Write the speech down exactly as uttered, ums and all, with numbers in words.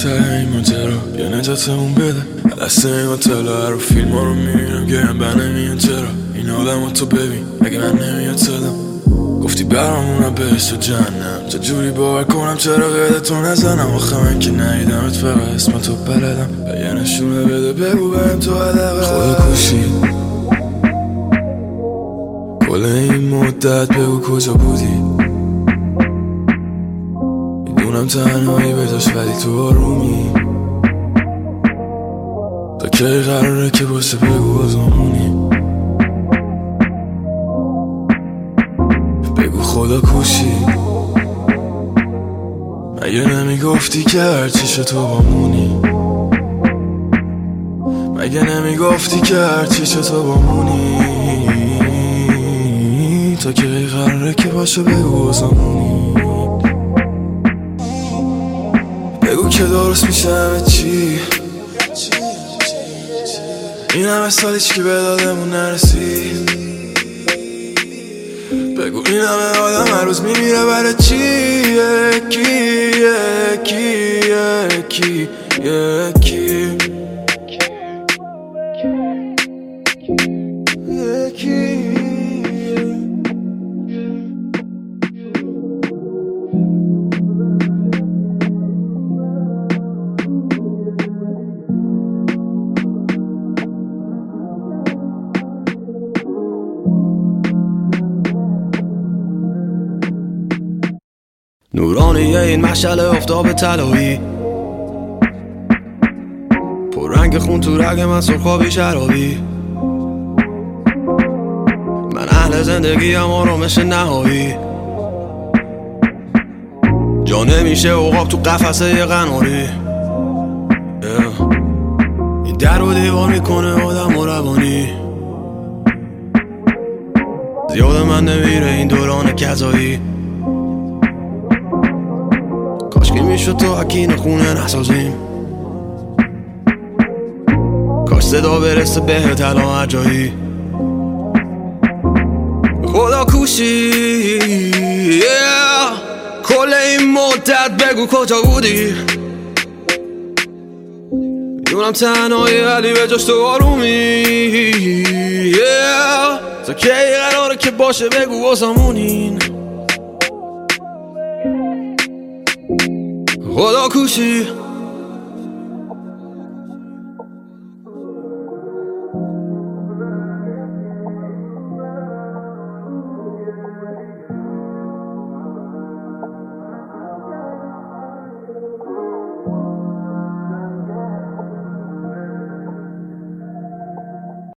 ته این ماجرا بیا نجاتمون بده. دست این هتل رو فیلم ها رو میبینم گرم بر نمیان چرا این آدم تو ببین اگه من نمیاد صدام. گفتی برامونم بهش تو جهنم چجوری باور کنم چرا قیده تو نزنم. آخه من که نیدمت فقط اسم تو بلدم و یه نشونه بده بگو بهم تو حدقه. خدا کوشی کل این مدت بگو کجا بودی. میدونم تنهایی بجاش ولی تو آرومی. تا کی قراره که باشه بگو بازمونی. بگو خدا کوشی مگه نمیگفتی که هرچیش تو بامونی. مگه نمیگفتی که هرچیش تو بامونی. تا کی قراره که باشه بگو بازمونی. بگو که درست میشه همه چی. این همه سال هیچ کی به دادمون نرسید. بگو این همه آدم هر روز میمیره برای چی. یکی یکی یکی یکی یکی. نورانیه این مشعل آفتاب طلایی پر رنگ خون تو رگ من سرخابی شرابی. من اهل زندگی ام آرامش نهایی. جا نمیشه عقاب تو قفسه قناری. این در و دیوار میکنه آدم و روانی. زیاد من نمیره این دوران کذایی. کاشکی میشد تو حکین خونه نسازیم. کاش صدا برسه به تلا هر جایی. خدا کوشی yeah. کل این مدت بگو کجا بودی. میدونم تنهایی ولی به جاش تو آرومی yeah. تا کی قراره که باشه بگو واسمونین. خدا کوشی